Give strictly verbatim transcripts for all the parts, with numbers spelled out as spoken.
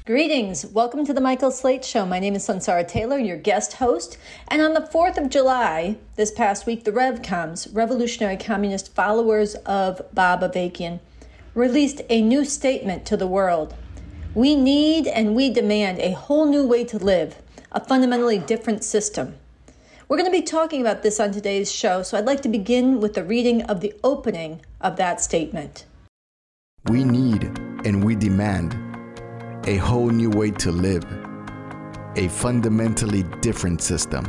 Greetings. Welcome to the Michael Slate Show. My name is Sansara Taylor, your guest host. And on the fourth of July, this past week, the RevComs, Revolutionary Communist Followers of Bob Avakian, released a new statement to the world. We need and we demand a whole new way to live, a fundamentally different system. We're going to be talking about this on today's show, so I'd like to begin with the reading of the opening of that statement. We need and we demand a whole new way to live, a fundamentally different system.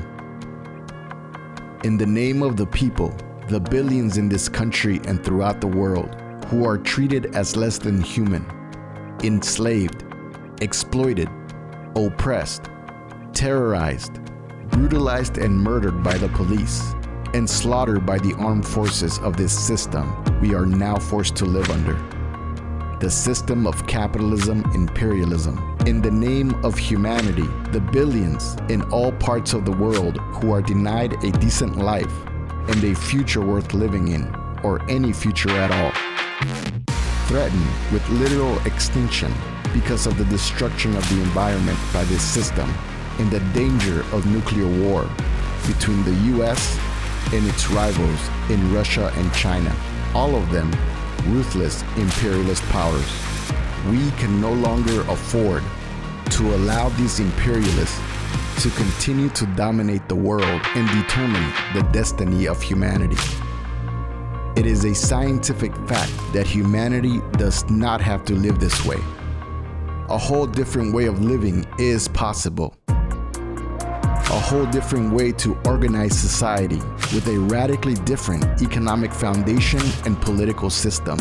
In the name of the people, the billions in this country and throughout the world who are treated as less than human, enslaved, exploited, oppressed, terrorized, brutalized and murdered by the police, and slaughtered by the armed forces of this system we are now forced to live under. The system of capitalism, imperialism. In the name of humanity, the billions in all parts of the world who are denied a decent life and a future worth living in, or any future at all. Threatened with literal extinction because of the destruction of the environment by this system and the danger of nuclear war between the U S and its rivals in Russia and China, all of them ruthless imperialist powers. We can no longer afford to allow these imperialists to continue to dominate the world and determine the destiny of humanity. It is a scientific fact that humanity does not have to live this way. A whole different way of living is possible. A whole different way to organize society with a radically different economic foundation and political system.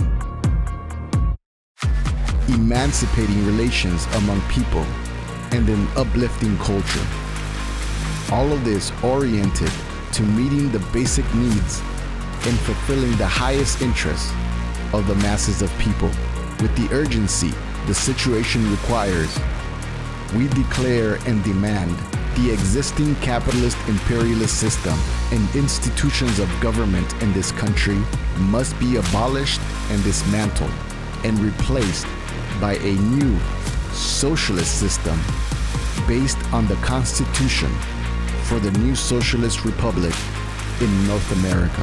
Emancipating relations among people and an uplifting culture. All of this oriented to meeting the basic needs and fulfilling the highest interests of the masses of people with the urgency the situation requires. We declare and demand the existing capitalist imperialist system and institutions of government in this country must be abolished and dismantled and replaced by a new socialist system based on the Constitution for the new socialist republic in North America.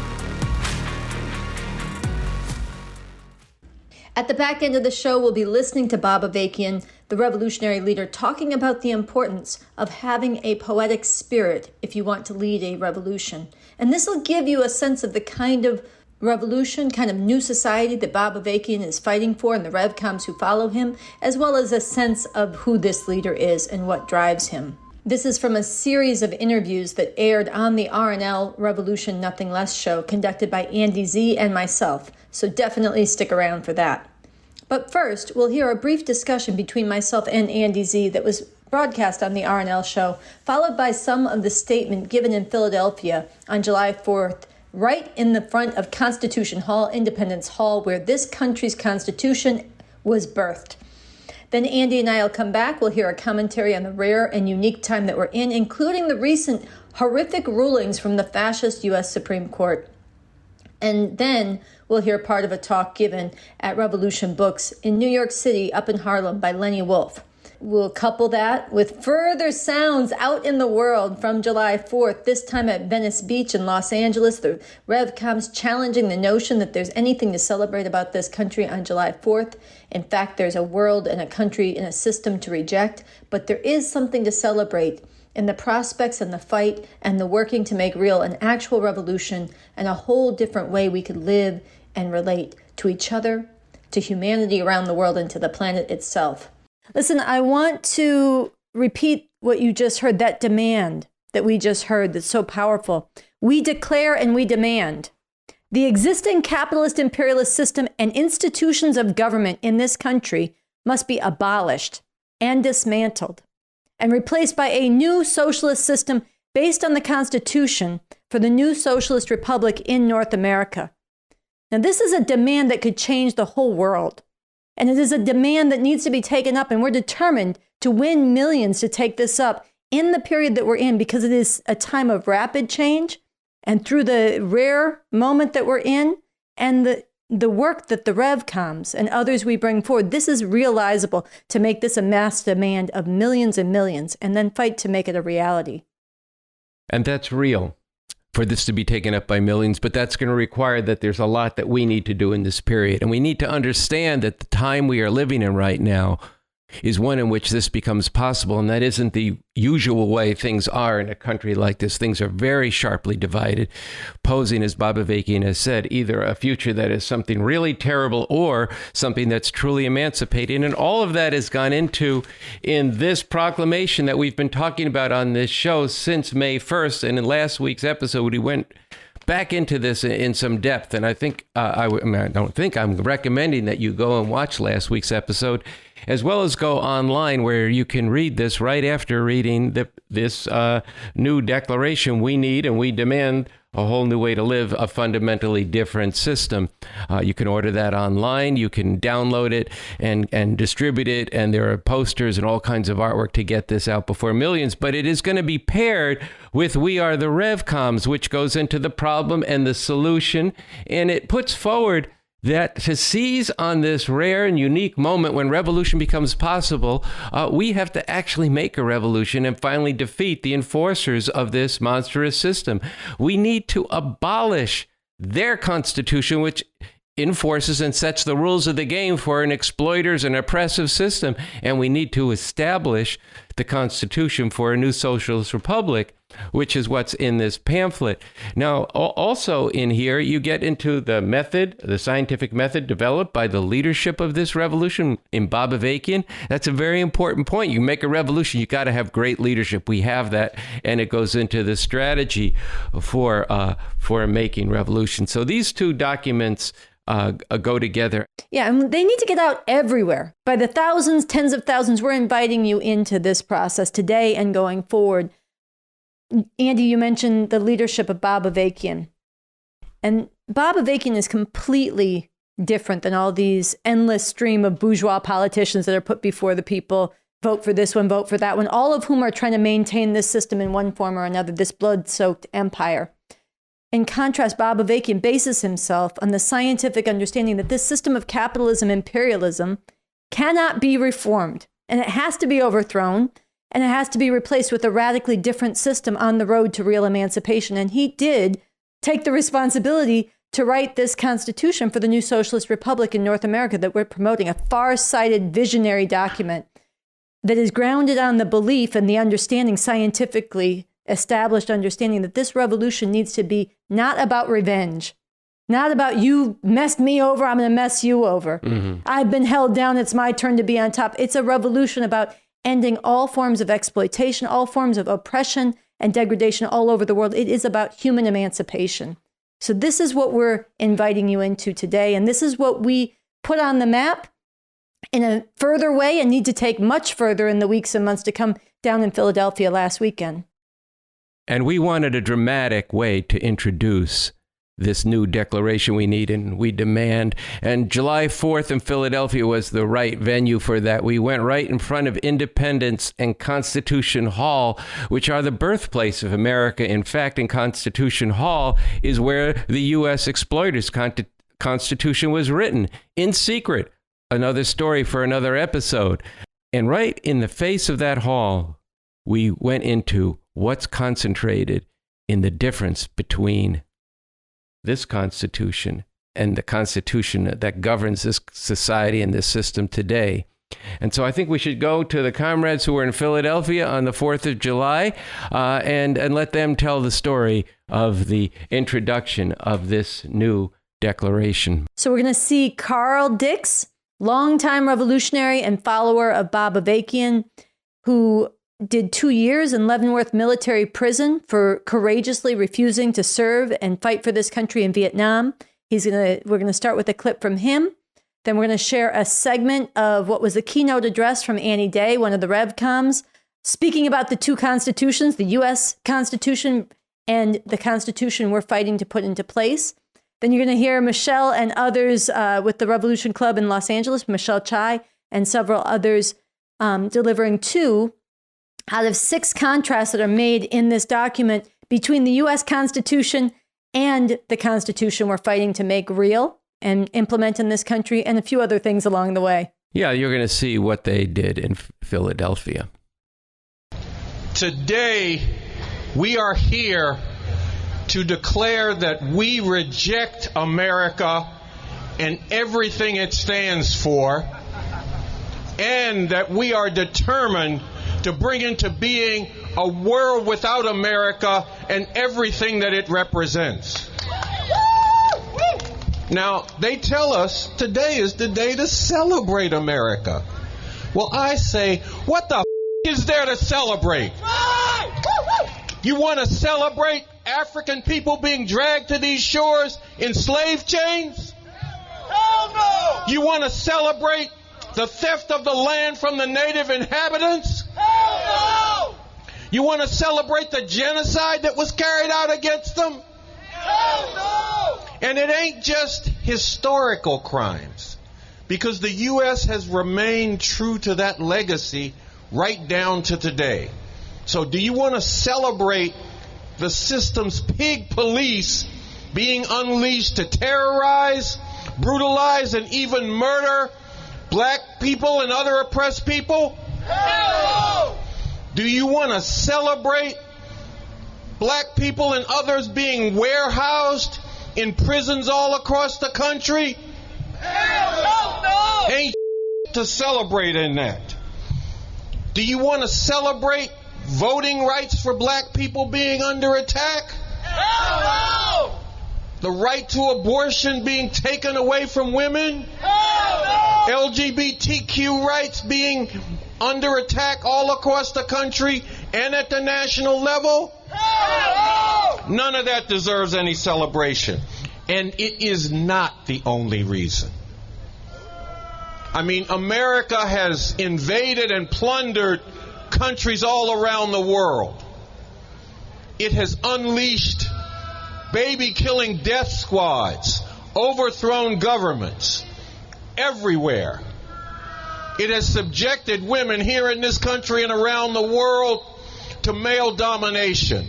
At the back end of the show, we'll be listening to Bob Avakian, the revolutionary leader, talking about the importance of having a poetic spirit if you want to lead a revolution. And this will give you a sense of the kind of revolution, kind of new society that Bob Avakian is fighting for and the RevComs who follow him, as well as a sense of who this leader is and what drives him. This is from a series of interviews that aired on the R N L Revolution Nothing Less show conducted by Andy Z and myself, so definitely stick around for that. But first, we'll hear a brief discussion between myself and Andy Z that was broadcast on the R N L show, followed by some of the statement given in Philadelphia on July fourth, right in the front of Constitution Hall, Independence Hall, where this country's Constitution was birthed. Then Andy and I will come back. We'll hear a commentary on the rare and unique time that we're in, including the recent horrific rulings from the fascist U S Supreme Court. And then we'll hear part of a talk given at Revolution Books in New York City, up in Harlem, by Lenny Wolf. We'll couple that with further sounds out in the world from July fourth, this time at Venice Beach in Los Angeles. The RevComs challenging the notion that there's anything to celebrate about this country on July fourth. In fact, there's a world and a country and a system to reject, but there is something to celebrate in the prospects and the fight and the working to make real an actual revolution and a whole different way we could live and relate to each other, to humanity around the world, and to the planet itself. Listen, I want to repeat what you just heard, that demand that we just heard that's so powerful. We declare and we demand the existing capitalist imperialist system and institutions of government in this country must be abolished and dismantled and replaced by a new socialist system based on the Constitution for the new socialist republic in North America. Now, this is a demand that could change the whole world. And it is a demand that needs to be taken up, and we're determined to win millions to take this up in the period that we're in, because it is a time of rapid change. And through the rare moment that we're in and the the work that the RevComs and others we bring forward, this is realizable to make this a mass demand of millions and millions, and then fight to make it a reality. And that's real for this to be taken up by millions, but that's going to require that there's a lot that we need to do in this period. And we need to understand that the time we are living in right now is one in which this becomes possible. And that isn't the usual way things are in a country like this. Things are very sharply divided, posing, as Bob Avakian has said, either a future that is something really terrible or something that's truly emancipating. And all of that has gone into in this proclamation that we've been talking about on this show since May first. And in last week's episode, we went back into this in some depth. And I think, uh, I, I, mean, I don't think I'm recommending that you go and watch last week's episode, as well as go online where you can read this right after reading the, this uh, new declaration. We need and we demand a whole new way to live, a fundamentally different system. Uh, you can order that online. You can download it and, and distribute it. And there are posters and all kinds of artwork to get this out before millions. But it is going to be paired with We Are the RevComs, which goes into the problem and the solution. And it puts forward that to seize on this rare and unique moment when revolution becomes possible, uh, we have to actually make a revolution and finally defeat the enforcers of this monstrous system. We need to abolish their constitution, which enforces and sets the rules of the game for an exploiters and oppressive system. And we need to establish the Constitution for a new socialist republic, which is what's in this pamphlet. Now, also in here, you get into the method, the scientific method developed by the leadership of this revolution in Bob Avakian. That's a very important point. You make a revolution, you got to have great leadership. We have that, and it goes into the strategy for uh, for making revolution. So these two documents Uh, go together. Yeah, and they need to get out everywhere. By the thousands, tens of thousands, we're inviting you into this process today and going forward. Andy, you mentioned the leadership of Bob Avakian. And Bob Avakian is completely different than all these endless stream of bourgeois politicians that are put before the people. Vote for this one, vote for that one, all of whom are trying to maintain this system in one form or another, this blood-soaked empire. In contrast, Bob Avakian bases himself on the scientific understanding that this system of capitalism, imperialism, cannot be reformed, and it has to be overthrown, and it has to be replaced with a radically different system on the road to real emancipation. And he did take the responsibility to write this Constitution for the new socialist republic in North America that we're promoting, a far-sighted visionary document that is grounded on the belief and the understanding, scientifically established understanding, that this revolution needs to be not about revenge, not about you messed me over, I'm going to mess you over. Mm-hmm. I've been held down, it's my turn to be on top. It's a revolution about ending all forms of exploitation, all forms of oppression and degradation all over the world. It is about human emancipation. So this is what we're inviting you into today. And this is what we put on the map in a further way and need to take much further in the weeks and months to come down in Philadelphia last weekend. And we wanted a dramatic way to introduce this new declaration we need and we demand. And July fourth in Philadelphia was the right venue for that. We went right in front of Independence and Constitution Hall, which are the birthplace of America. In fact, in Constitution Hall is where the U S exploiters' con- Constitution was written in secret. Another story for another episode. And right in the face of that hall, we went into what's concentrated in the difference between this Constitution and the Constitution that governs this society and this system today. And so I think we should go to the comrades who were in Philadelphia on the fourth of July uh, and, and let them tell the story of the introduction of this new declaration. So we're going to see Carl Dix, longtime revolutionary and follower of Bob Avakian, who did two years in Leavenworth Military Prison for courageously refusing to serve and fight for this country in Vietnam. He's gonna. We're going to start with a clip from him. Then we're going to share a segment of what was the keynote address from Annie Day, one of the RevComs, speaking about the two constitutions, the U S Constitution and the Constitution we're fighting to put into place. Then you're going to hear Michelle and others uh, with the Revolution Club in Los Angeles, Michelle Chai and several others um, delivering two out of six contrasts that are made in this document between the U S Constitution and the Constitution we're fighting to make real and implement in this country, and a few other things along the way. Yeah, you're going to see what they did in Philadelphia. Today, we are here to declare that we reject America and everything it stands for, and that we are determined to bring into being a world without America and everything that it represents. Now, they tell us today is the day to celebrate America. Well, I say, what the f*** is there to celebrate? You want to celebrate African people being dragged to these shores in slave chains? Hell no! You want to celebrate the theft of the land from the native inhabitants? Hell no! You want to celebrate the genocide that was carried out against them? Hell no! And it ain't just historical crimes, because the U S has remained true to that legacy right down to today. So do you want to celebrate the system's pig police being unleashed to terrorize, brutalize, and even murder black people and other oppressed people? Hell no! Do you want to celebrate black people and others being warehoused in prisons all across the country? Hell no! Ain't to celebrate in that. Do you want to celebrate voting rights for black people being under attack? Hell no! The right to abortion being taken away from women? Hell no! L G B T Q rights being under attack all across the country and at the national level? Hell no! None of that deserves any celebration. And it is not the only reason. I mean, America has invaded and plundered countries all around the world. It has unleashed baby-killing death squads, overthrown governments everywhere. It has subjected women here in this country and around the world to male domination.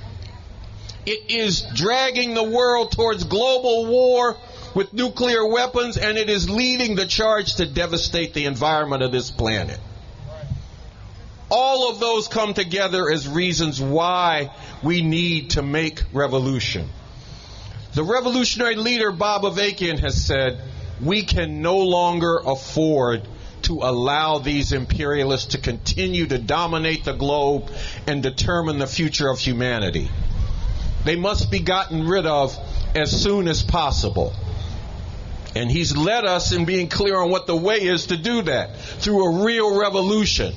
It is dragging the world towards global war with nuclear weapons, and it is leading the charge to devastate the environment of this planet. All of those come together as reasons why we need to make revolution. The revolutionary leader Bob Avakian has said, we can no longer afford to allow these imperialists to continue to dominate the globe and determine the future of humanity. They must be gotten rid of as soon as possible. And he's led us in being clear on what the way is to do that, through a real revolution.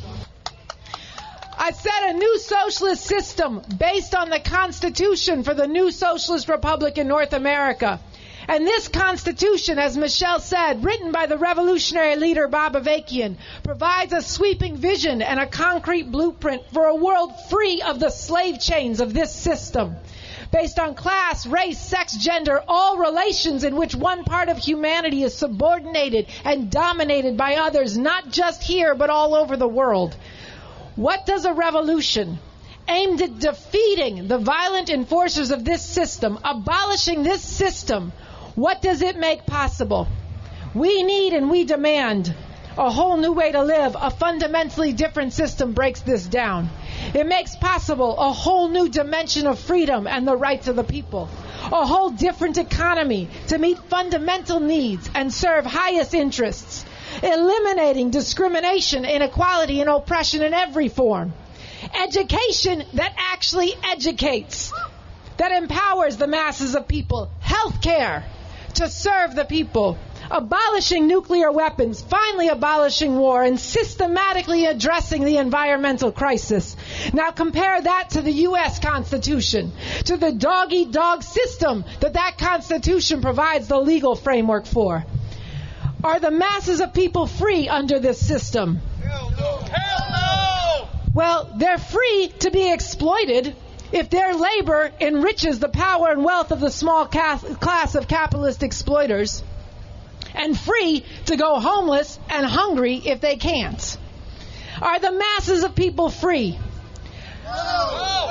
I said a new socialist system based on the Constitution for the new socialist republic in North America. And this Constitution, as Michelle said, written by the revolutionary leader Bob Avakian, provides a sweeping vision and a concrete blueprint for a world free of the slave chains of this system. Based on class, race, sex, gender, all relations in which one part of humanity is subordinated and dominated by others, not just here, but all over the world. What does a revolution aimed at defeating the violent enforcers of this system, abolishing this system, what does it make possible? We need and we demand a whole new way to live. A fundamentally different system breaks this down. It makes possible a whole new dimension of freedom and the rights of the people. A whole different economy to meet fundamental needs and serve highest interests. Eliminating discrimination, inequality, and oppression in every form. Education that actually educates, that empowers the masses of people. Healthcare to serve the people. Abolishing nuclear weapons, finally abolishing war, and systematically addressing the environmental crisis. Now compare that to the U S Constitution, to the dog-eat-dog system that that Constitution provides the legal framework for. Are the masses of people free under this system? Hell no! Hell no! Well, they're free to be exploited if their labor enriches the power and wealth of the small class of capitalist exploiters, and free to go homeless and hungry if they can't. Are the masses of people free? No.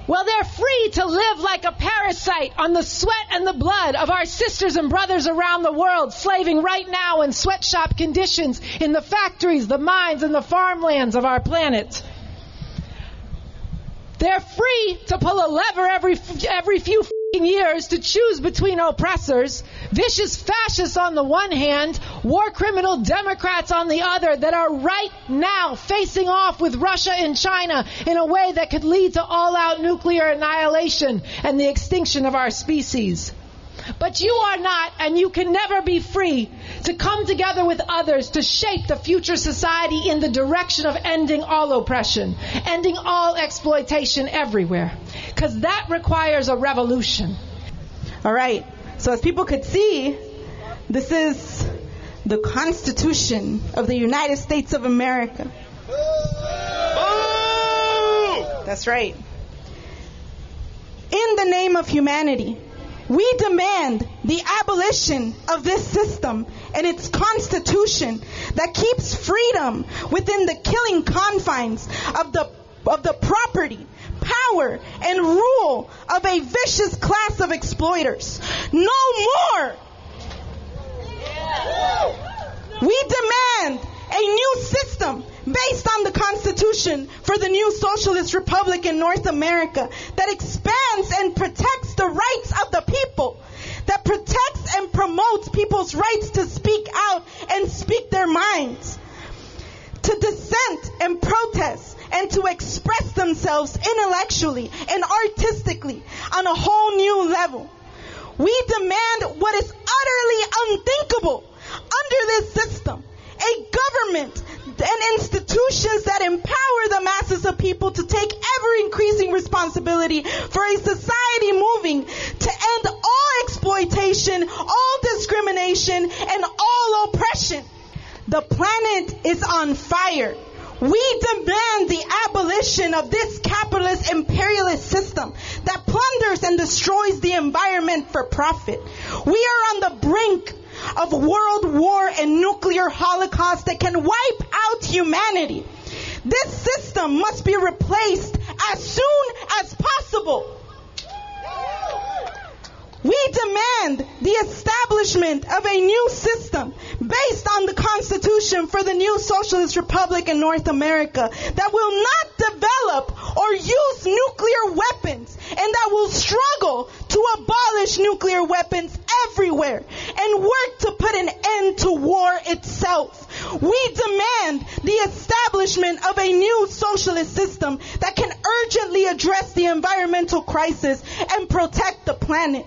Well, they're free to live like a parasite on the sweat and the blood of our sisters and brothers around the world, slaving right now in sweatshop conditions in the factories, the mines, and the farmlands of our planet. They're free to pull a lever every every few years to choose between oppressors, vicious fascists on the one hand, war criminal Democrats on the other, that are right now facing off with Russia and China in a way that could lead to all-out nuclear annihilation and the extinction of our species. But you are not, and you can never be free to come together with others to shape the future society in the direction of ending all oppression, ending all exploitation everywhere. Because that requires a revolution. All right. So as people could see, this is the Constitution of the United States of America. That's right. In the name of humanity, we demand the abolition of this system and its constitution that keeps freedom within the killing confines of the of the property, power, and rule of a vicious class of exploiters. No more! We demand a new system based on the Constitution for the new Socialist Republic in North America that expands and protects the rights of the people, that protects and promotes people's rights to speak out and speak their minds, to dissent and protest, and to express themselves intellectually and artistically on a whole new level. We demand what is utterly unthinkable under this system: a government and institutions that empower the masses of people to take ever-increasing responsibility for a society moving to end all exploitation, all discrimination, and all oppression. The planet is on fire. We demand the abolition of this capitalist imperialist system that plunders and destroys the environment for profit. We are on the brink of world war and nuclear holocaust that can wipe out humanity. This system must be replaced as soon as possible. We demand the establishment of a new system based on the Constitution for the new Socialist Republic in North America that will not develop or use nuclear weapons, and that will struggle to abolish nuclear weapons everywhere and work to put an end to war itself. We demand the establishment of a new socialist system that can urgently address the environmental crisis and protect the planet.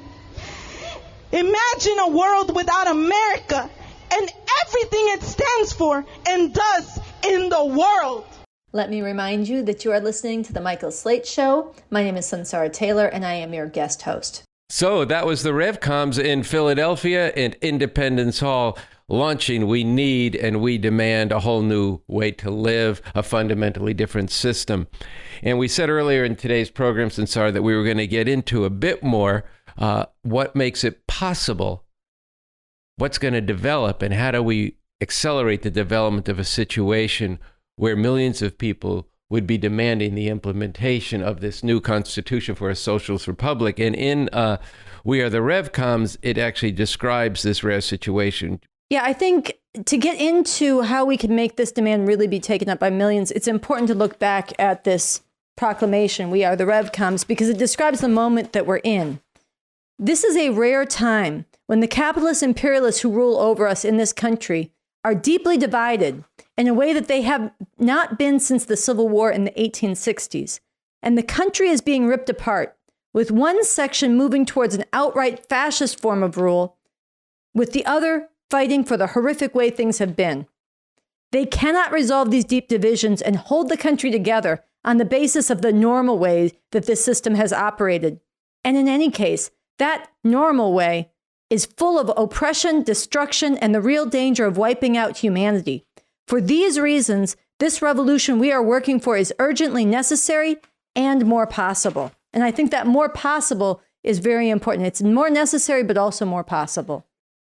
Imagine a world without America and everything it stands for and does in the world. Let me remind you that you are listening to The Michael Slate Show. My name is Sunsara Taylor, and I am your guest host. So that was the RevComs in Philadelphia and Independence Hall launching We Need and We Demand a Whole New Way to Live, a fundamentally different system. And we said earlier in today's program, Sunsara, that we were going to get into a bit more uh, what makes it possible, what's going to develop, and how do we accelerate the development of a situation where millions of people would be demanding the implementation of this new constitution for a socialist republic. And in uh, We Are the RevComs, it actually describes this rare situation. Yeah, I think to get into how we can make this demand really be taken up by millions, it's important to look back at this proclamation, We Are the RevComs, because it describes the moment that we're in. This is a rare time when the capitalist imperialists who rule over us in this country are deeply divided in a way that they have not been since the Civil War in the eighteen sixties. And the country is being ripped apart, with one section moving towards an outright fascist form of rule, with the other fighting for the horrific way things have been. They cannot resolve these deep divisions and hold the country together on the basis of the normal way that this system has operated. And in any case, that normal way is full of oppression, destruction, and the real danger of wiping out humanity. For these reasons, this revolution we are working for is urgently necessary and more possible. And I think that more possible is very important. It's more necessary, but also more possible.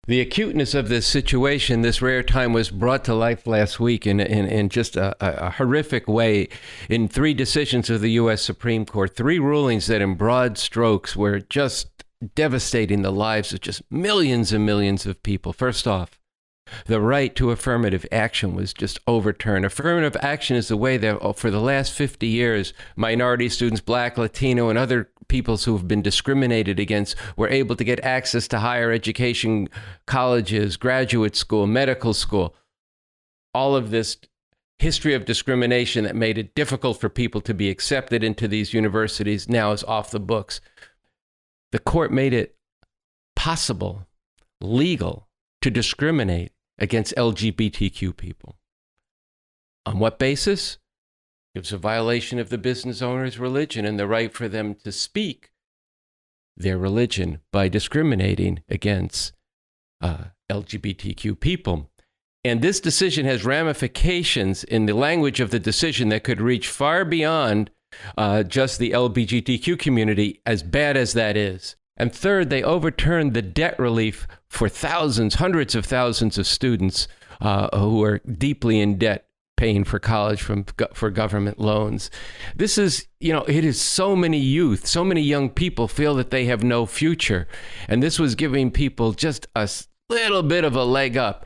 The acuteness of this situation, this rare time, was brought to life last week in, in, in just a, a horrific way in three decisions of the U S Supreme Court, three rulings that in broad strokes were just devastating the lives of just millions and millions of people. First off, the right to affirmative action was just overturned. Affirmative action is the way that for the last fifty years, minority students, Black, Latino, and other peoples who have been discriminated against were able to get access to higher education, colleges, graduate school, medical school. All of this history of discrimination that made it difficult for people to be accepted into these universities now is off the books. The court made it possible, legal, to discriminate against L G B T Q people. On what basis? It was a violation of the business owner's religion and the right for them to speak their religion by discriminating against uh, L G B T Q people. And this decision has ramifications in the language of the decision that could reach far beyond uh, just the L G B T Q community, as bad as that is. And third, they overturned the debt relief for thousands, hundreds of thousands of students uh, who are deeply in debt, paying for college from for government loans. This is, you know, it is so many youth, so many young people feel that they have no future. And this was giving people just a little bit of a leg up.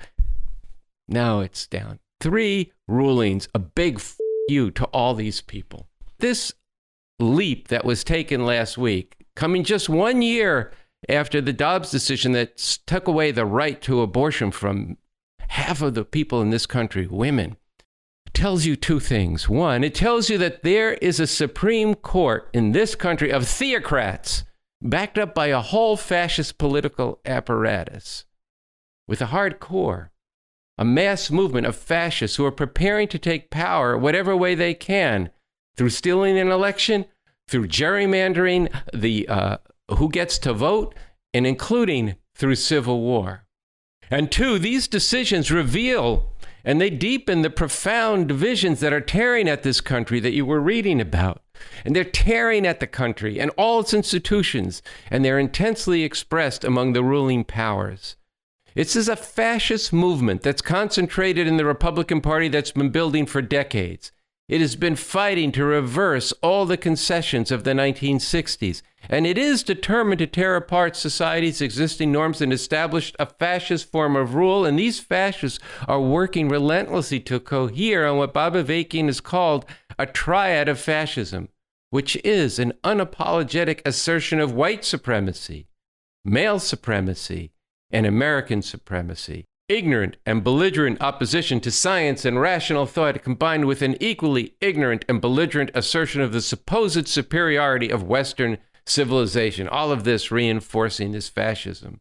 Now it's down. Three rulings, a big f you to all these people. This leap that was taken last week, coming just one year after the Dobbs decision that took away the right to abortion from half of the people in this country, women, tells you two things. One, it tells you that there is a Supreme Court in this country of theocrats backed up by a whole fascist political apparatus with a hardcore, a mass movement of fascists who are preparing to take power whatever way they can, through stealing an election, through gerrymandering the uh, who gets to vote, and including through civil war. And two, these decisions reveal and they deepen the profound divisions that are tearing at this country that you were reading about. And they're tearing at the country and all its institutions, and they're intensely expressed among the ruling powers. This is a fascist movement that's concentrated in the Republican Party that's been building for decades. It has been fighting to reverse all the concessions of the nineteen sixties, and it is determined to tear apart society's existing norms and establish a fascist form of rule, and these fascists are working relentlessly to cohere on what Bob Avakian has called a triad of fascism, which is an unapologetic assertion of white supremacy, male supremacy, and American supremacy. Ignorant and belligerent opposition to science and rational thought combined with an equally ignorant and belligerent assertion of the supposed superiority of Western civilization. All of this reinforcing this fascism.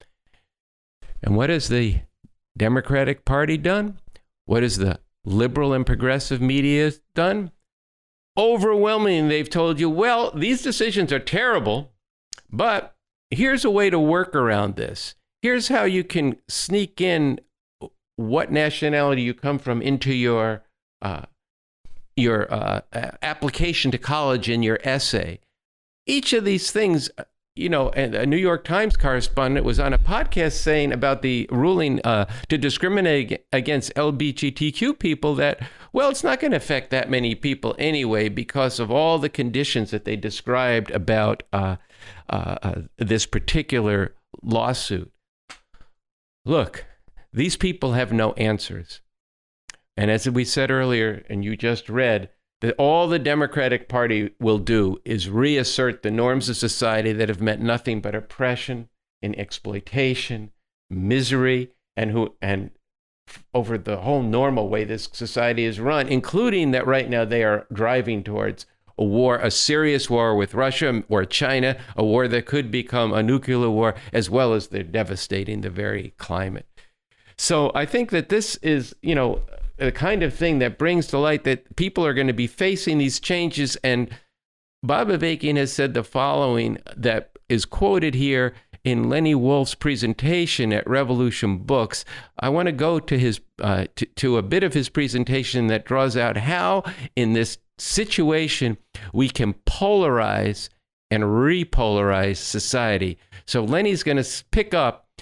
And what has the Democratic Party done? What has the liberal and progressive media done? Overwhelmingly, they've told you, well, these decisions are terrible, but here's a way to work around this. Here's how you can sneak in what nationality you come from into your uh, your uh, application to college in your essay. Each of these things, you know, and a New York Times correspondent was on a podcast saying about the ruling uh, to discriminate against L G B T Q people that, well, it's not going to affect that many people anyway because of all the conditions that they described about uh, uh, uh, this particular lawsuit. Look, these people have no answers. And as we said earlier, and you just read, that all the Democratic Party will do is reassert the norms of society that have meant nothing but oppression and exploitation, misery, and who and over the whole normal way this society is run, including that right now they are driving towards a war, a serious war with Russia or China, a war that could become a nuclear war, as well as they're devastating the very climate. So I think that this is, you know, the kind of thing that brings to light that people are going to be facing these changes. And Bob Avakian has said the following that is quoted here in Lenny Wolf's presentation at Revolution Books. I want to go to his uh, to, to a bit of his presentation that draws out how in this situation we can polarize and repolarize society. So Lenny's going to pick up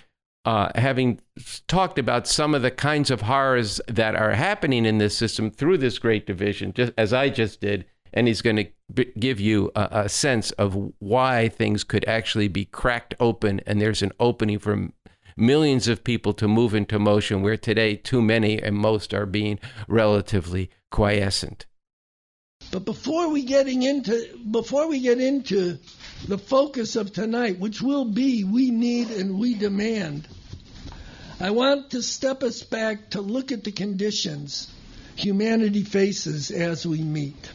uh, having talked about some of the kinds of horrors that are happening in this system through this great division, just as I just did, and he's going to b- give you a, a sense of why things could actually be cracked open, and there's an opening for millions of people to move into motion, where today too many and most are being relatively quiescent. But before we getting into before we get into the focus of tonight, which will be we need and we demand, I want to step us back to look at the conditions humanity faces as we meet.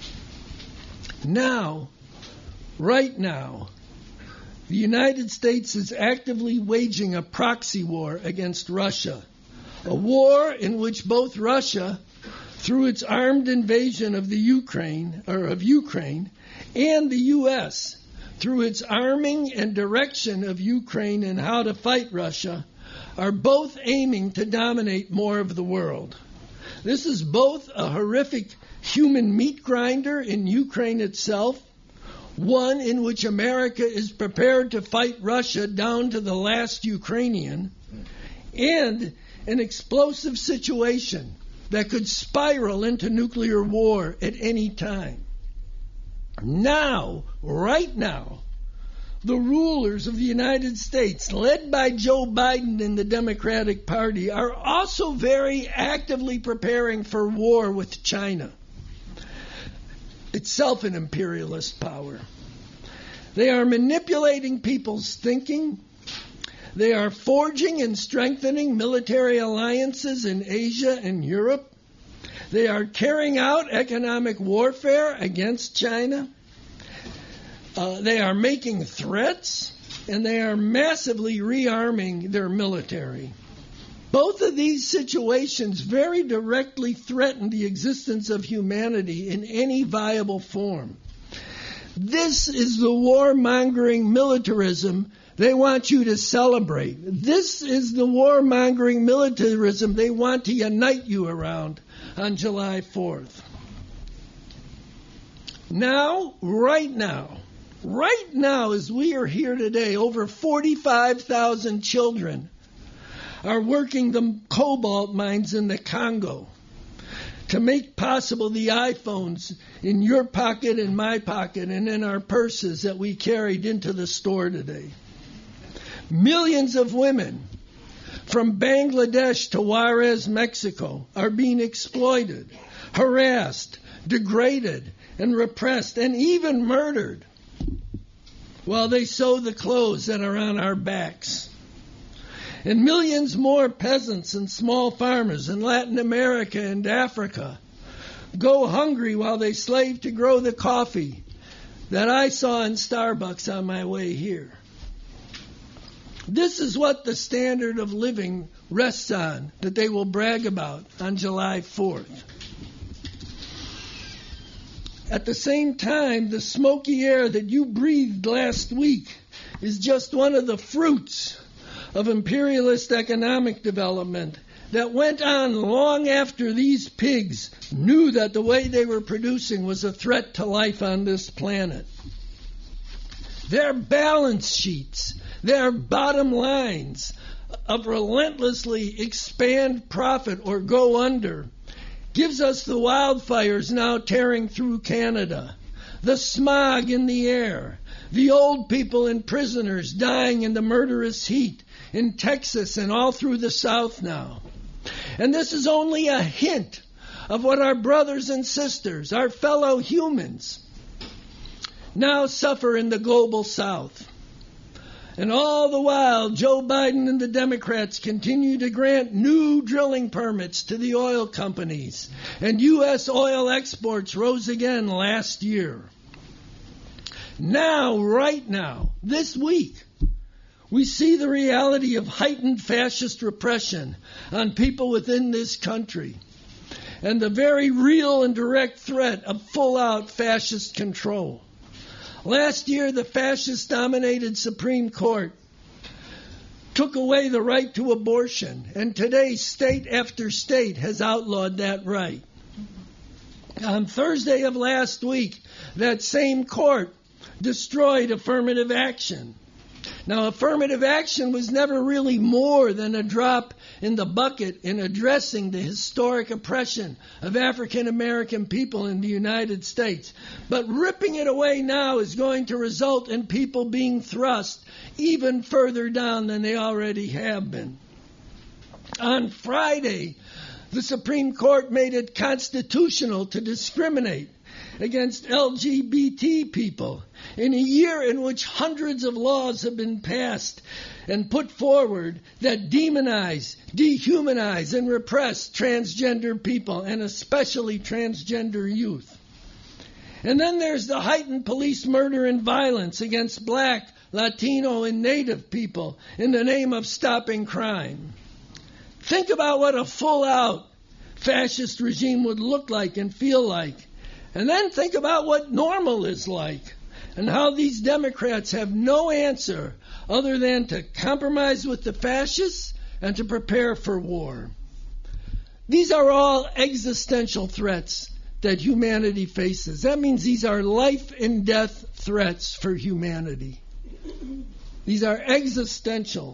Now, right now, the United States is actively waging a proxy war against Russia, a war in which both Russia, through its armed invasion of the Ukraine or of Ukraine, and the U S, through its arming and direction of Ukraine and how to fight Russia, are both aiming to dominate more of the world. This is both a horrific human meat grinder in Ukraine itself, one in which America is prepared to fight Russia down to the last Ukrainian, and an explosive situation that could spiral into nuclear war at any time. Now, right now, the rulers of the United States, led by Joe Biden and the Democratic Party, are also very actively preparing for war with China, itself an imperialist power. They are manipulating people's thinking. They are forging and strengthening military alliances in Asia and Europe. They are carrying out economic warfare against China. Uh, they are making threats, and they are massively rearming their military. Both of these situations very directly threaten the existence of humanity in any viable form. This is the warmongering militarism they want you to celebrate. This is the warmongering militarism they want to unite you around on July fourth. Now, right now, right now as we are here today, over forty-five thousand children are working the cobalt mines in the Congo to make possible the iPhones in your pocket and my pocket and in our purses that we carried into the store today. Millions of women from Bangladesh to Juarez, Mexico, are being exploited, harassed, degraded, and repressed, and even murdered while they sew the clothes that are on our backs. And millions more peasants and small farmers in Latin America and Africa go hungry while they slave to grow the coffee that I saw in Starbucks on my way here. This is what the standard of living rests on that they will brag about on July fourth. At the same time, the smoky air that you breathed last week is just one of the fruits of imperialist economic development that went on long after these pigs knew that the way they were producing was a threat to life on this planet. Their balance sheets, their bottom lines of relentlessly expand profit or go under gives us the wildfires now tearing through Canada, the smog in the air, the old people and prisoners dying in the murderous heat in Texas and all through the South now. And this is only a hint of what our brothers and sisters, our fellow humans, now suffer in the global South. And all the while, Joe Biden and the Democrats continue to grant new drilling permits to the oil companies, and U S oil exports rose again last year. Now, right now, this week, we see the reality of heightened fascist repression on people within this country, and the very real and direct threat of full-out fascist control. Last year, the fascist-dominated Supreme Court took away the right to abortion, and today, state after state has outlawed that right. On Thursday of last week, that same court destroyed affirmative action. Now, affirmative action was never really more than a drop in the bucket in addressing the historic oppression of African American people in the United States. But ripping it away now is going to result in people being thrust even further down than they already have been. On Friday, the Supreme Court made it constitutional to discriminate against L G B T people in a year in which hundreds of laws have been passed and put forward that demonize, dehumanize, and repress transgender people, and especially transgender youth. And then there's the heightened police murder and violence against black, Latino, and Native people in the name of stopping crime. Think about what a full-out fascist regime would look like and feel like. And then think about what normal is like, and how these Democrats have no answer other than to compromise with the fascists and to prepare for war. These are all existential threats that humanity faces. That means these are life and death threats for humanity. These are existential.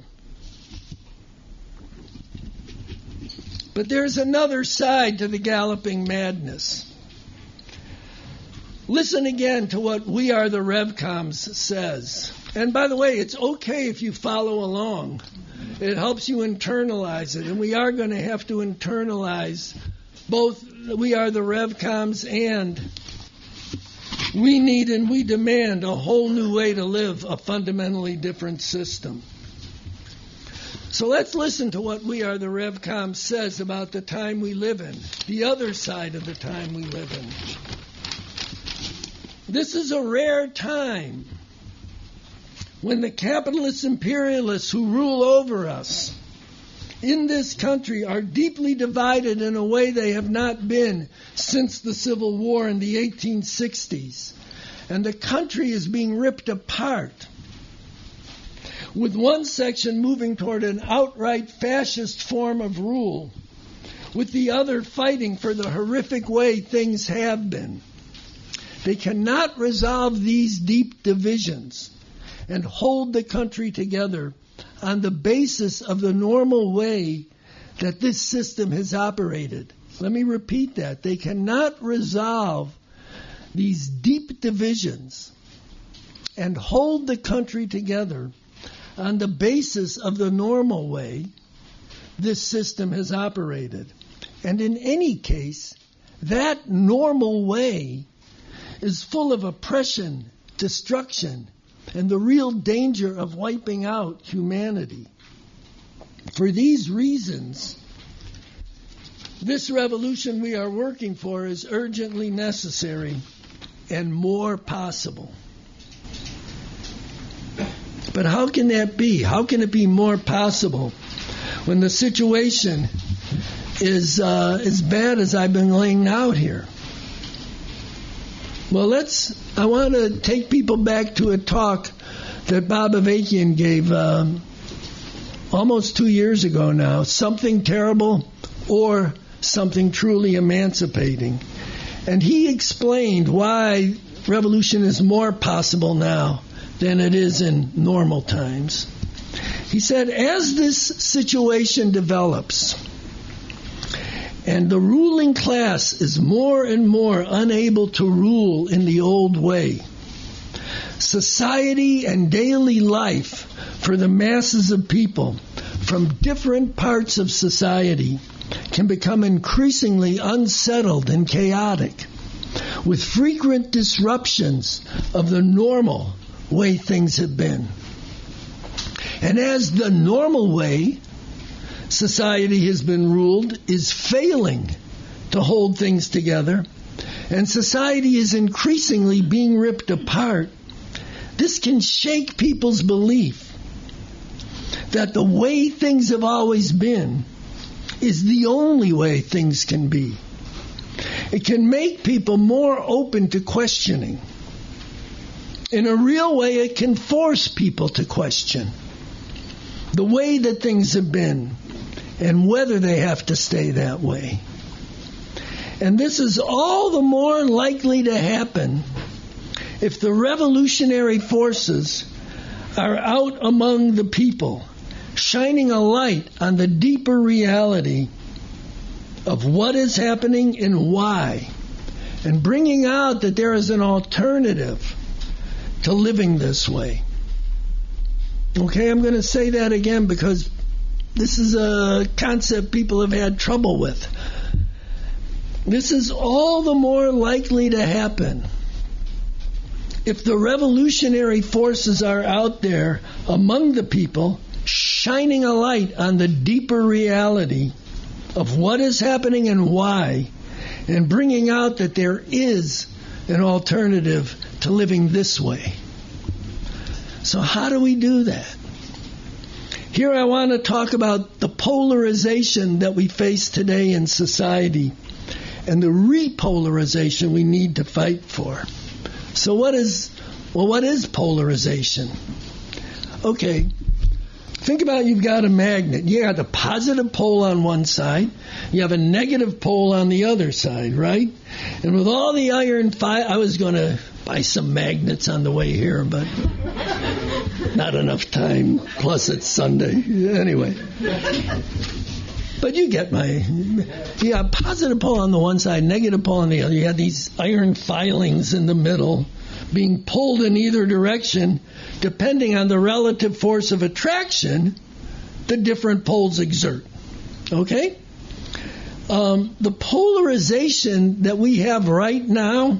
But there's another side to the galloping madness. Listen again to what We Are the Revcoms says. And by the way, it's okay if you follow along. It helps you internalize it. And we are going to have to internalize both We Are the Revcoms and We Need and We Demand a Whole New Way to Live, a fundamentally different system. So let's listen to what We Are the Revcoms says about the time we live in, the other side of the time we live in. This is a rare time when the capitalist imperialists who rule over us in this country are deeply divided in a way they have not been since the Civil War in the eighteen sixties. And the country is being ripped apart, with one section moving toward an outright fascist form of rule, with the other fighting for the horrific way things have been. They cannot resolve these deep divisions and hold the country together on the basis of the normal way that this system has operated. Let me repeat that. They cannot resolve these deep divisions and hold the country together on the basis of the normal way this system has operated. And in any case, that normal way is full of oppression, destruction, and the real danger of wiping out humanity. For these reasons, this revolution we are working for is urgently necessary and more possible. But how can that be? How can it be more possible when the situation is uh, as bad as I've been laying out here? Well, let's, I want to take people back to a talk that Bob Avakian gave um, almost two years ago now, Something Terrible or Something Truly Emancipating. And he explained why revolution is more possible now than it is in normal times. He said, as this situation develops, and the ruling class is more and more unable to rule in the old way, society and daily life for the masses of people from different parts of society can become increasingly unsettled and chaotic, with frequent disruptions of the normal way things have been. And as the normal way society has been ruled is failing to hold things together, and society is increasingly being ripped apart, this can shake people's belief that the way things have always been is the only way things can be. It can make people more open to questioning. In a real way, it can force people to question the way that things have been and whether they have to stay that way. And this is all the more likely to happen if the revolutionary forces are out among the people, shining a light on the deeper reality of what is happening and why, and bringing out that there is an alternative to living this way. Okay, I'm going to say that again because this is a concept people have had trouble with. This is all the more likely to happen if the revolutionary forces are out there among the people, shining a light on the deeper reality of what is happening and why, and bringing out that there is an alternative to living this way. So how do we do that? Here I want to talk about the polarization that we face today in society and the repolarization we need to fight for. So what is, well, what is polarization? Okay, think about you've got a magnet. You got a positive pole on one side. You have a negative pole on the other side, right? And with all the iron fi- I was going to buy some magnets on the way here, but not enough time. Plus it's Sunday. Anyway. But you get my... You have positive pole on the one side, negative pole on the other. You have these iron filings in the middle being pulled in either direction depending on the relative force of attraction the different poles exert. Okay? Um, the polarization that we have right now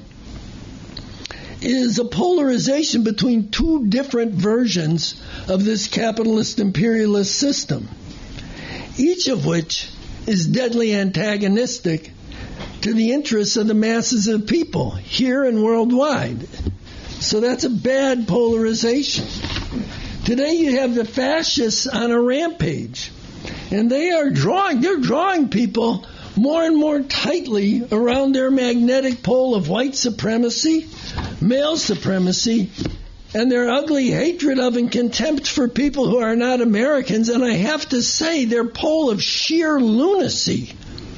is a polarization between two different versions of this capitalist imperialist system, each of which is deadly antagonistic to the interests of the masses of people here and worldwide. So that's a bad polarization. Today you have the fascists on a rampage, and they are drawing, they're drawing people more and more tightly around their magnetic pole of white supremacy, male supremacy, and their ugly hatred of and contempt for people who are not Americans, and I have to say their pole of sheer lunacy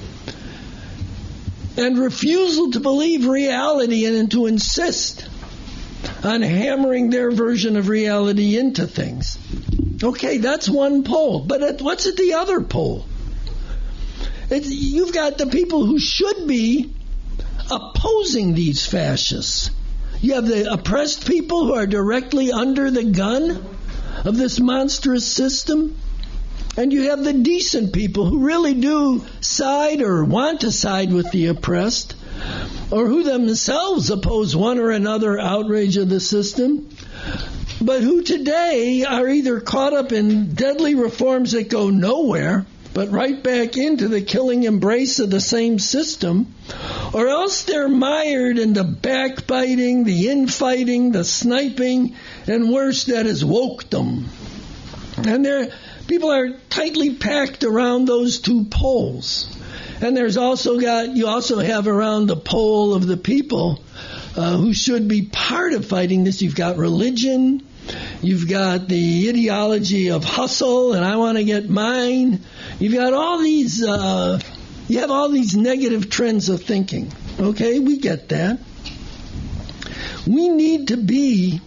and refusal to believe reality and to insist on hammering their version of reality into things. Okay, that's one pole, but at, what's at the other pole? It's, you've got the people who should be opposing these fascists. You have the oppressed people who are directly under the gun of this monstrous system. And you have the decent people who really do side or want to side with the oppressed, or who themselves oppose one or another outrage of the system, but who today are either caught up in deadly reforms that go nowhere, but right back into the killing embrace of the same system, or else they're mired in the backbiting, the infighting, the sniping, and worse, that is wokedom. And they're, people are tightly packed around those two poles. And there's also got, you also have around the pole of the people uh, who should be part of fighting this. You've got religion, you've got the ideology of hustle, and I want to get mine. You've got all these, uh, you have all these negative trends of thinking. Okay, we get that. We need to be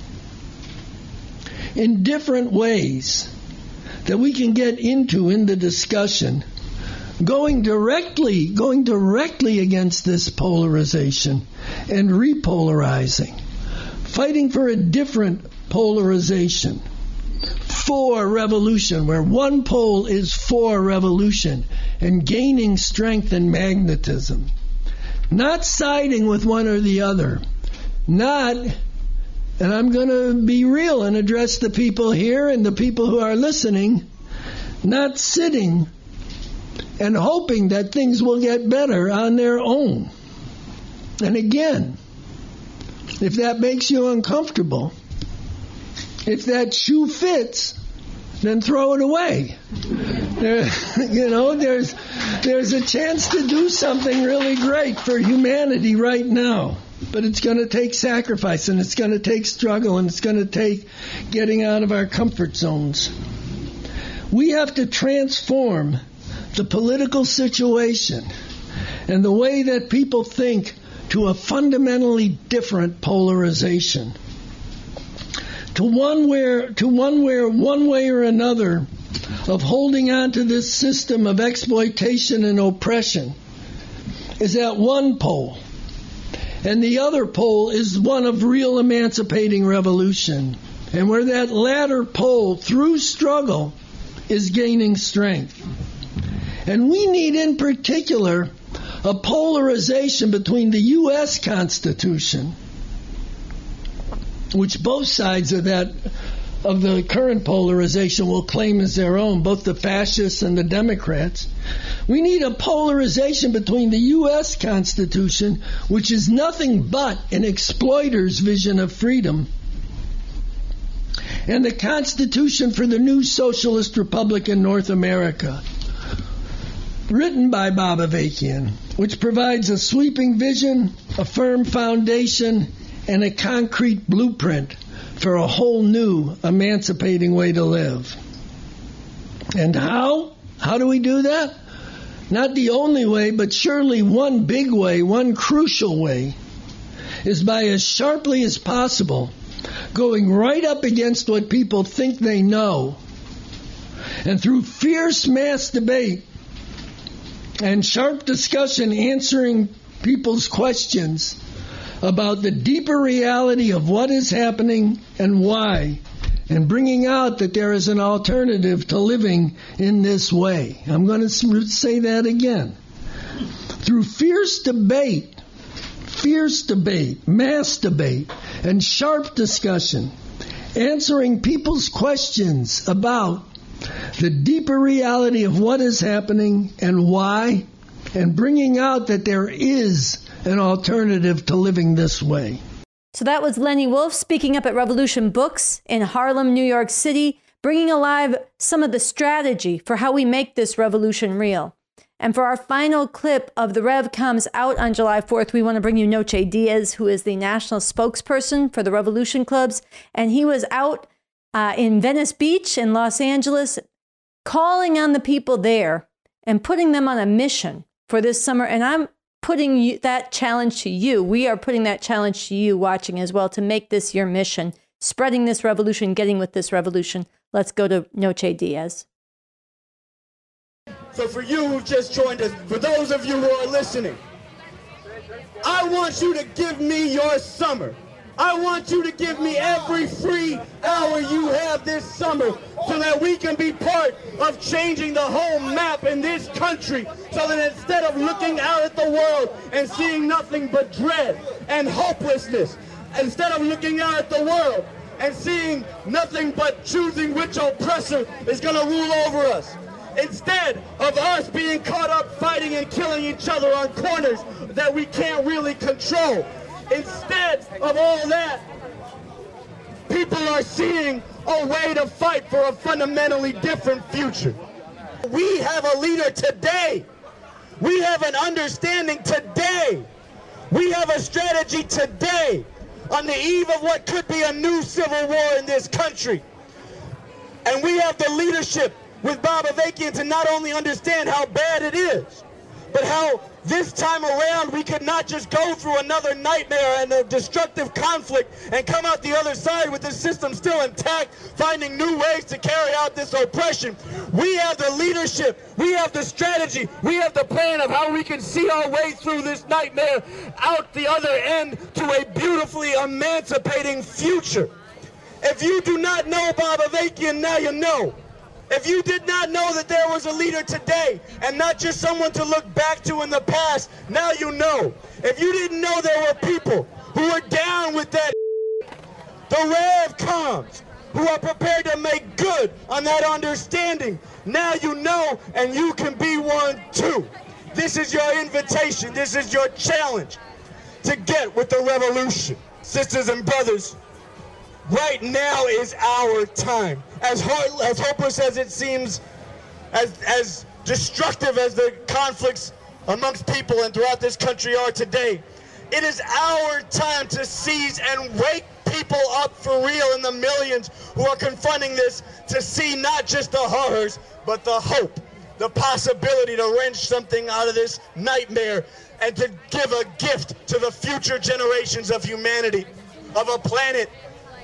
in different ways that we can get into in the discussion, going directly, going directly against this polarization and repolarizing, fighting for a different polarization, for revolution, where one pole is for revolution and gaining strength and magnetism, not siding with one or the other, not, and I'm going to be real and address the people here and the people who are listening, not sitting and hoping that things will get better on their own. And again, if that makes you uncomfortable, if that shoe fits, then throw it away. There, you know, there's there's a chance to do something really great for humanity right now. But it's going to take sacrifice, and it's going to take struggle, and it's going to take getting out of our comfort zones. We have to transform the political situation and the way that people think to a fundamentally different polarization, to one where to one where one way or another of holding on to this system of exploitation and oppression is at one pole, and the other pole is one of real emancipating revolution, and where that latter pole, through struggle, is gaining strength. And we need, in particular, a polarization between the U S Constitution, which both sides of that of the current polarization will claim as their own, both the fascists and the Democrats. We need a polarization between the U S Constitution, which is nothing but an exploiter's vision of freedom, and the Constitution for the new Socialist Republic in North America, written by Bob Avakian, which provides a sweeping vision, a firm foundation, and a concrete blueprint for a whole new emancipating way to live. And how? How do we do that? Not the only way, but surely one big way, one crucial way, is by as sharply as possible going right up against what people think they know, and through fierce mass debate and sharp discussion answering people's questions about the deeper reality of what is happening and why, and bringing out that there is an alternative to living in this way. I'm going to say that again. Through fierce debate, fierce debate, mass debate, and sharp discussion, answering people's questions about the deeper reality of what is happening and why, and bringing out that there is an alternative to living this way. So that was Lenny Wolf speaking up at Revolution Books in Harlem, New York City, bringing alive some of the strategy for how we make this revolution real. And for our final clip of The Rev comes out on July fourth, we want to bring you Noche Diaz, who is the national spokesperson for the Revolution Clubs. And he was out uh, in Venice Beach in Los Angeles, calling on the people there and putting them on a mission for this summer. And I'm putting you, that challenge to you. We are putting that challenge to you watching as well, to make this your mission, spreading this revolution, getting with this revolution. Let's go to Noche Diaz. So for you who've just joined us, for those of you who are listening, I want you to give me your summer. I want you to give me every free hour you have this summer so that we can be part of changing the whole map in this country, so that instead of looking out at the world and seeing nothing but dread and hopelessness, instead of looking out at the world and seeing nothing but choosing which oppressor is going to rule over us, instead of us being caught up fighting and killing each other on corners that we can't really control, instead of all that, people are seeing a way to fight for a fundamentally different future. We have a leader today. We have an understanding today. We have a strategy today on the eve of what could be a new civil war in this country. And we have the leadership with Bob Avakian to not only understand how bad it is, but how this time around we could not just go through another nightmare and a destructive conflict and come out the other side with the system still intact, finding new ways to carry out this oppression. We have the leadership, we have the strategy, we have the plan of how we can see our way through this nightmare out the other end to a beautifully emancipating future. If you do not know Bob Avakian, now you know. If you did not know that there was a leader today and not just someone to look back to in the past, now you know. If you didn't know there were people who are down with that, the Rev comes, who are prepared to make good on that understanding, now you know, and you can be one too. This is your invitation. This is your challenge to get with the revolution. Sisters and brothers, right now is our time. As, heart, as hopeless as it seems, as, as destructive as the conflicts amongst people and throughout this country are today, it is our time to seize and wake people up for real in the millions who are confronting this, to see not just the horrors, but the hope, the possibility to wrench something out of this nightmare and to give a gift to the future generations of humanity, of a planet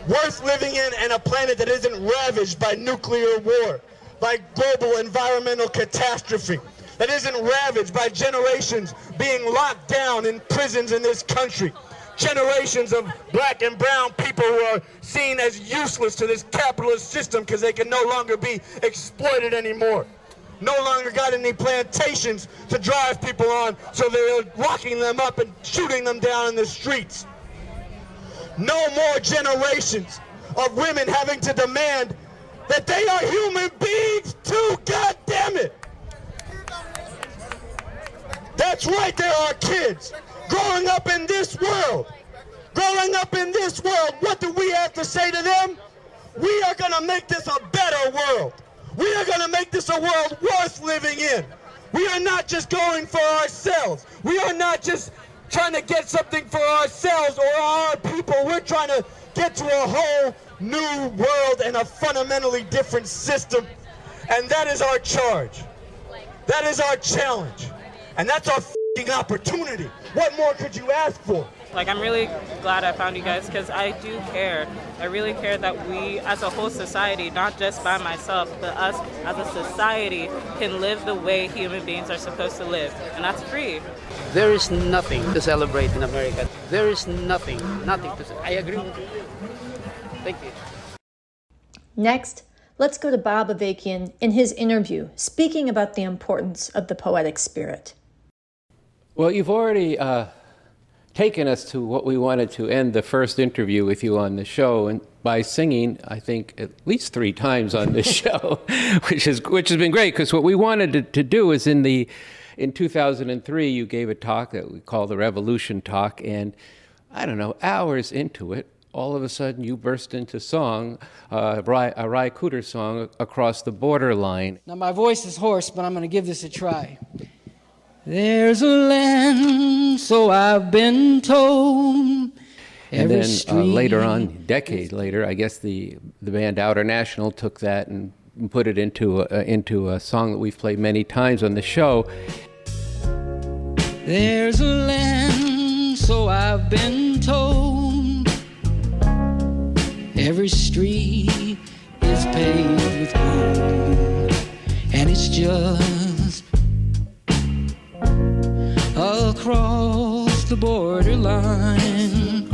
worth living in, and a planet that isn't ravaged by nuclear war, by global environmental catastrophe, that isn't ravaged by generations being locked down in prisons in this country, generations of black and brown people who are seen as useless to this capitalist system because they can no longer be exploited anymore. No longer got any plantations to drive people on, so they're locking them up and shooting them down in the streets. No more generations of women having to demand that they are human beings too, God damn it! That's right, there are kids growing up in this world. Growing up in this world, what do we have to say to them? We are going to make this a better world. We are going to make this a world worth living in. We are not just going for ourselves. We are not just trying to get something for ourselves or our people. We're trying to get to a whole new world and a fundamentally different system. And that is our charge. That is our challenge. And that's our f***ing opportunity. What more could you ask for? Like, I'm really glad I found you guys because I do care. I really care that we, as a whole society, not just by myself, but us as a society, can live the way human beings are supposed to live. And that's free. There is nothing to celebrate in America. There is nothing, nothing to celebrate. I agree with you. Thank you. Next, let's go to Bob Avakian in his interview, speaking about the importance of the poetic spirit. Well, you've already uh, taken us to what we wanted to end the first interview with you on the show, and by singing, I think, at least three times on this show, which is which has been great, because what we wanted to, to do is in the in two thousand three, you gave a talk that we call the Revolution Talk, and I don't know, hours into it, all of a sudden you burst into song, uh, a Ry Cooder song, Across the Borderline. Now my voice is hoarse, but I'm going to give this a try. There's a land, so I've been told. And then uh, later on, a decade later, I guess the, the band Outer National took that and put it into a, into a song that we've played many times on the show. There's a land, so I've been told. Every street is paved with gold, and it's just across the borderline.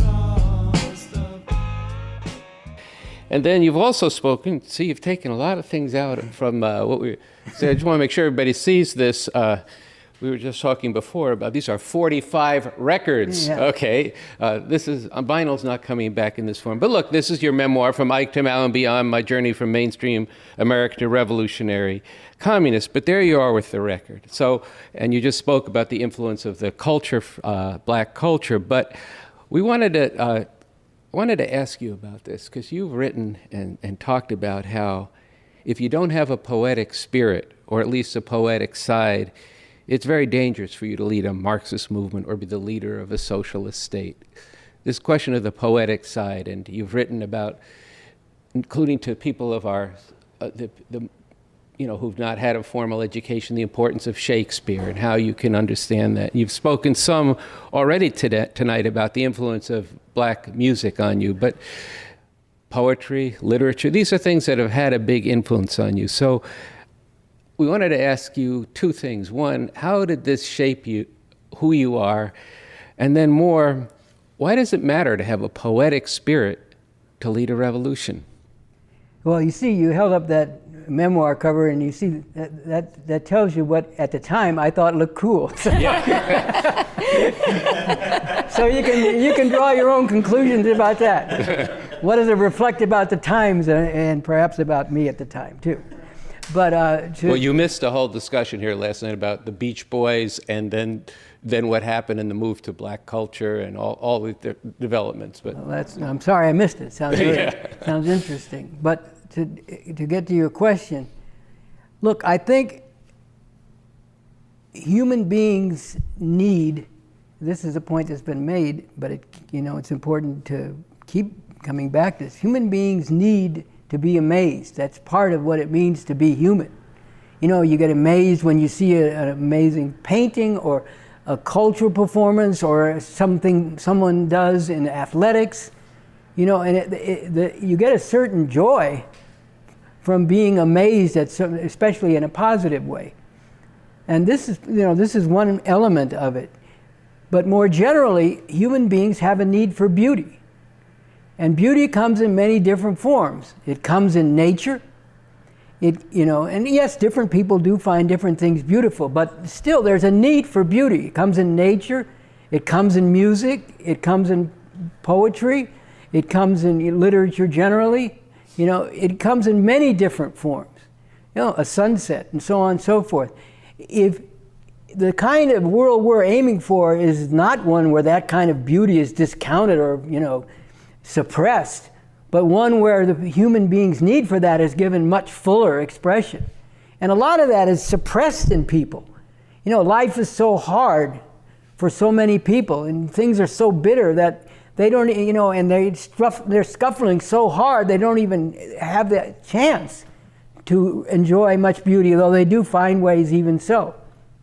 And then you've also spoken, see, you've taken a lot of things out from uh, what we said. I just want to make sure everybody sees this. Uh, we were just talking before about these are forty-five records. Yeah. Okay, uh, this is, uh, vinyl's not coming back in this form. But look, this is your memoir, From Ike to Mao and Beyond, My Journey from Mainstream America to Revolutionary Communist. But there you are with the record. So, and you just spoke about the influence of the culture, uh, black culture. But we wanted to, uh, wanted to ask you about this, because you've written and, and talked about how if you don't have a poetic spirit, or at least a poetic side, it's very dangerous for you to lead a Marxist movement or be the leader of a socialist state. This question of the poetic side, and you've written about, including to people of our, uh, the, the, you know, who've not had a formal education, the importance of Shakespeare and how you can understand that. You've spoken some already today, tonight about the influence of black music on you, but poetry, literature, these are things that have had a big influence on you. So we wanted to ask you two things. One, how did this shape you, who you are? And then more, why does it matter to have a poetic spirit to lead a revolution? Well, you see, you held up that memoir cover, and you see that that, that tells you what, at the time, I thought looked cool. So, yeah. So you can you can draw your own conclusions about that. What does it reflect about the times, and, and perhaps about me at the time, too? But uh, to well, you missed a whole discussion here last night about the Beach Boys, and then then what happened in the move to black culture and all all the de- developments. But well, that's I'm sorry I missed it. Sounds really, yeah. Sounds interesting. But to to get to your question, look, I think human beings need. This is a point that's been made, but it you know it's important to keep coming back to this. Human beings need to be amazed. That's part of what it means to be human. You know, you get amazed when you see a, an amazing painting or a cultural performance or something someone does in athletics. You know, and it, it, the, you get a certain joy from being amazed at some, especially in a positive way. And this is, you know, this is one element of it. But more generally, human beings have a need for beauty. And beauty comes in many different forms. It comes in nature. It, you know, and yes, different people do find different things beautiful, but still there's a need for beauty. It comes in nature. It comes in music. It comes in poetry. It comes in literature generally. You know, it comes in many different forms. You know, a sunset and so on and so forth. If the kind of world we're aiming for is not one where that kind of beauty is discounted or, you know, suppressed, but one where the human being's need for that is given much fuller expression. And a lot of that is suppressed in people. You know, life is so hard for so many people, and things are so bitter that they don't, you know, and they stuff, they're scuffling so hard they don't even have the chance to enjoy much beauty, though they do find ways even so.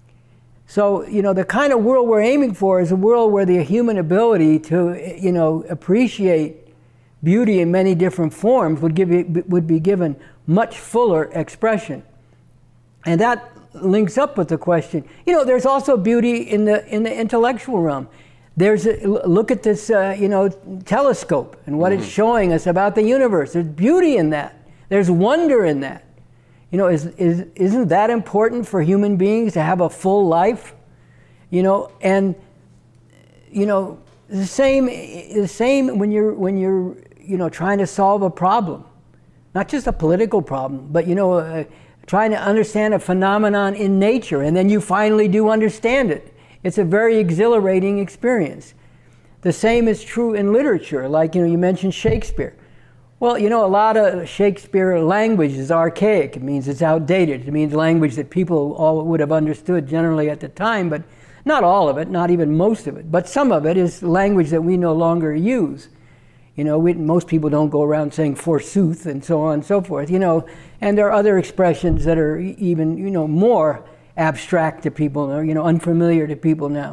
So, you know, the kind of world we're aiming for is a world where the human ability to, you know, appreciate beauty in many different forms would give it, would be given much fuller expression. And that links up with the question, you know, there's also beauty in the in the intellectual realm. There's a, look at this, uh, you know, telescope and what mm-hmm. it's showing us about the universe. There's beauty in that. There's wonder in that. You know, is, is, isn't that important for human beings to have a full life? You know, and, you know, the same, the same when you're, when you're, you know, trying to solve a problem. Not just a political problem, but, you know, uh, trying to understand a phenomenon in nature, and then you finally do understand it. It's a very exhilarating experience. The same is true in literature, like, you know, you mentioned Shakespeare. Well, you know, a lot of Shakespeare language is archaic. It means it's outdated. It means language that people all would have understood generally at the time, but not all of it, not even most of it. But some of it is language that we no longer use. You know, we, most people don't go around saying forsooth and so on and so forth, you know, and there are other expressions that are even, you know, more abstract to people, or, you know, unfamiliar to people now.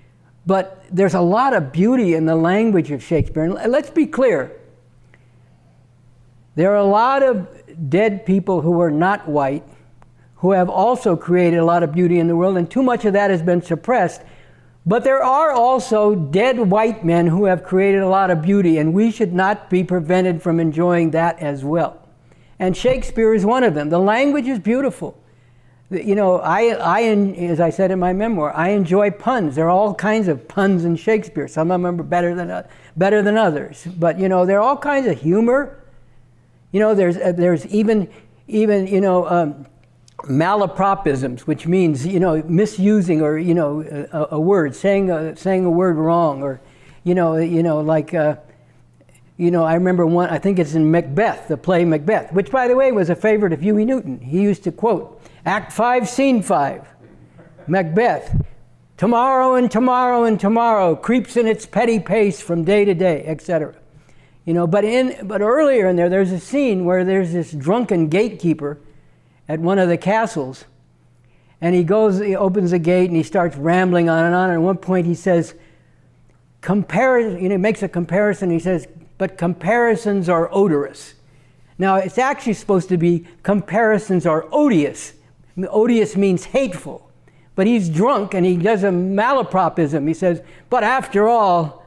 But there's a lot of beauty in the language of Shakespeare. And let's be clear. There are a lot of dead people who are not white who have also created a lot of beauty in the world, and too much of that has been suppressed. But there are also dead white men who have created a lot of beauty, and we should not be prevented from enjoying that as well. And Shakespeare is one of them. The language is beautiful. You know, I, I, as I said in my memoir, I enjoy puns. There are all kinds of puns in Shakespeare. Some of them are better than, better than others. But, you know, there are all kinds of humor. You know, there's, uh, there's even, even, you know, um, malapropisms, which means, you know, misusing or, you know, a, a word, saying a, saying a word wrong, or, you know, you know, like, uh, you know, I remember one, I think it's in Macbeth, the play Macbeth, which, by the way, was a favorite of Huey Newton. He used to quote, Act five, Scene five, Macbeth, tomorrow and tomorrow and tomorrow creeps in its petty pace from day to day, et cetera. You know, but in but earlier in there, there's a scene where there's this drunken gatekeeper at one of the castles, and he goes, he opens the gate and he starts rambling on and on. And at one point he says, "Compare," you know, he makes a comparison. He says, "But comparisons are odorous." Now it's actually supposed to be comparisons are odious. Odious means hateful, but he's drunk and he does a malapropism. He says, "But after all,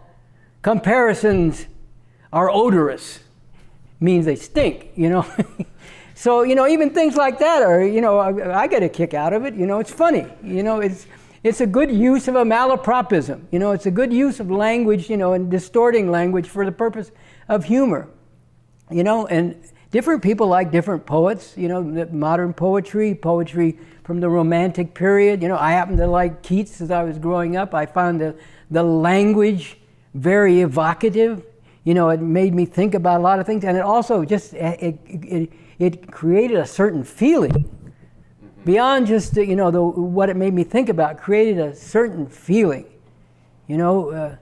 comparisons are odorous," means they stink, you know. So, you know, even things like that are, you know, I, I get a kick out of it. You know, it's funny. You know, it's it's a good use of a malapropism. You know, it's a good use of language, you know, and distorting language for the purpose of humor. You know, and different people like different poets, you know, modern poetry, poetry from the Romantic period. You know, I happen to like Keats as I was growing up. I found the, the language very evocative. You know, it made me think about a lot of things, and it also just, it, it, it created a certain feeling. Beyond just, the, you know, the, what it made me think about, created a certain feeling. You know, uh,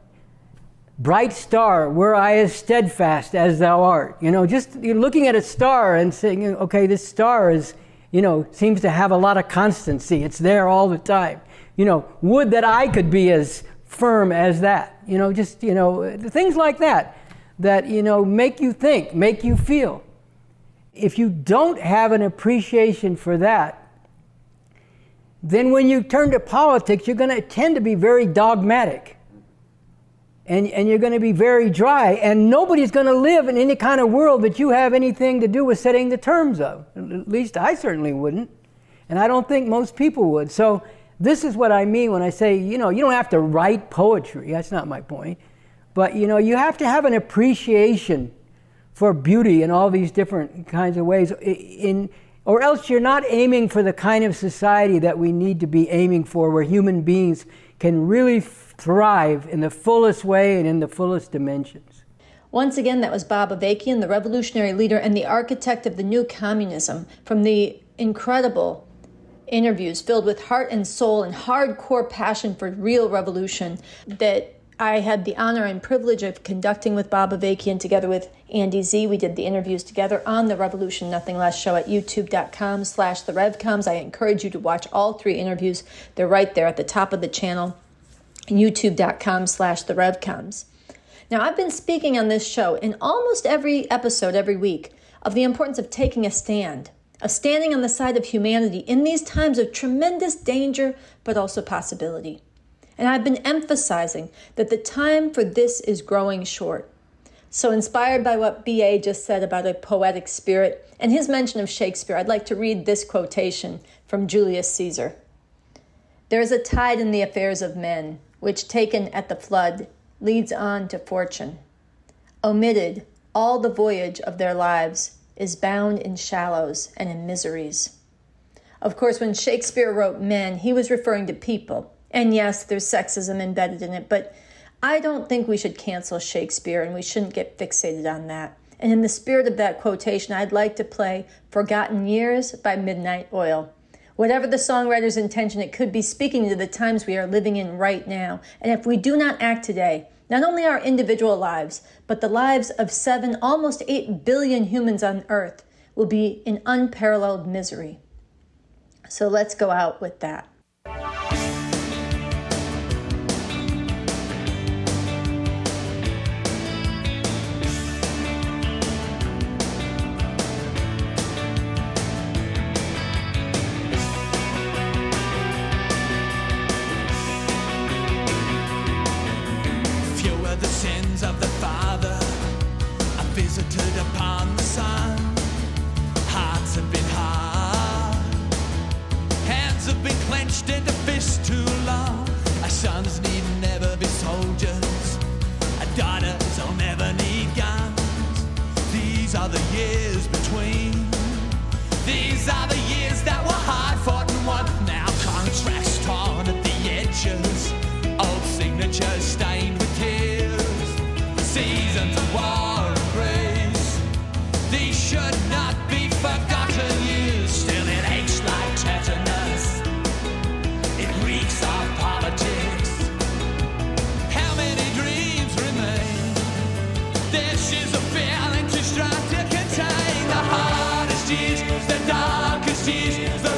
bright star, were I as steadfast as thou art. You know, just you're looking at a star and saying, okay, this star is, you know, seems to have a lot of constancy. It's there all the time. You know, would that I could be as firm as that. You know, just, you know, things like that. that, you know, make you think, make you feel. If you don't have an appreciation for that, then when you turn to politics, you're going to tend to be very dogmatic. And, and you're going to be very dry. And nobody's going to live in any kind of world that you have anything to do with setting the terms of. At least I certainly wouldn't. And I don't think most people would. So this is what I mean when I say, you know, you don't have to write poetry. That's not my point. But, you know, you have to have an appreciation for beauty in all these different kinds of ways. In, or else you're not aiming for the kind of society that we need to be aiming for, where human beings can really thrive in the fullest way and in the fullest dimensions. Once again, that was Bob Avakian, the revolutionary leader and the architect of the new communism, from the incredible interviews filled with heart and soul and hardcore passion for real revolution that I had the honor and privilege of conducting with Bob Avakian together with Andy Z. We did the interviews together on the Revolution Nothing Less show at youtube.com slash the RevComs. I encourage you to watch all three interviews. They're right there at the top of the channel, youtube.com slash the RevComs. Now, I've been speaking on this show in almost every episode every week of the importance of taking a stand, of standing on the side of humanity in these times of tremendous danger, but also possibility. And I've been emphasizing that the time for this is growing short. So inspired by what B A just said about a poetic spirit and his mention of Shakespeare, I'd like to read this quotation from Julius Caesar. There is a tide in the affairs of men, which taken at the flood leads on to fortune. Omitted, all the voyage of their lives is bound in shallows and in miseries. Of course, when Shakespeare wrote men, he was referring to people. And yes, there's sexism embedded in it, but I don't think we should cancel Shakespeare, and we shouldn't get fixated on that. And in the spirit of that quotation, I'd like to play Forgotten Years by Midnight Oil. Whatever the songwriter's intention, it could be speaking to the times we are living in right now. And if we do not act today, not only our individual lives, but the lives of seven, almost eight billion humans on Earth will be in unparalleled misery. So let's go out with that. Of the Father are visited upon the Son. Hearts have been hard, hands have been clenched into fists too long. Our sons need never be soldiers, our daughters will never need guns. These are the years between, these are the years that were hard fought and won. Now contrast torn at the edges, old signatures stained with tears. Seasons of war and grace, these should not be forgotten years. Still it aches like tetanus, it reeks of politics. How many dreams remain? This is a feeling too strong to contain. The hardest years, the darkest years, the